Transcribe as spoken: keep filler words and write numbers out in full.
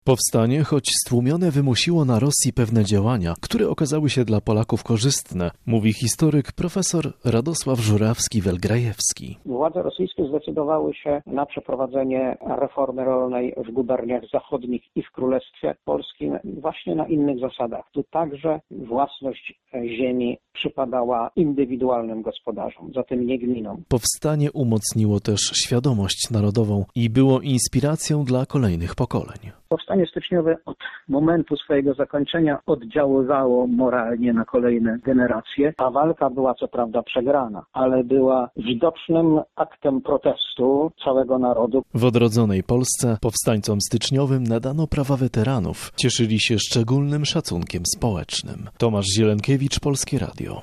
Powstanie, choć stłumione, wymusiło na Rosji pewne działania, które okazały się dla Polaków korzystne, mówi historyk profesor Radosław Żurawski-Welgrajewski. Władze rosyjskie zdecydowały się na przeprowadzenie reformy rolnej w guberniach zachodnich i w Królestwie Polskim właśnie na innych zasadach. Tu także własność ziemi przypadała indywidualnym gospodarzom, zatem nie gminom. Powstanie umocniło też świadomość narodową i było inspiracją dla kolejnych pokoleń. Powstanie styczniowe od momentu swojego zakończenia oddziaływało moralnie na kolejne generacje, a walka była co prawda przegrana, ale była widocznym aktem protestu całego narodu. W odrodzonej Polsce powstańcom styczniowym nadano prawa weteranów. Cieszyli się szczególnym szacunkiem społecznym. Tomasz Zielenkiewicz, Polskie Radio.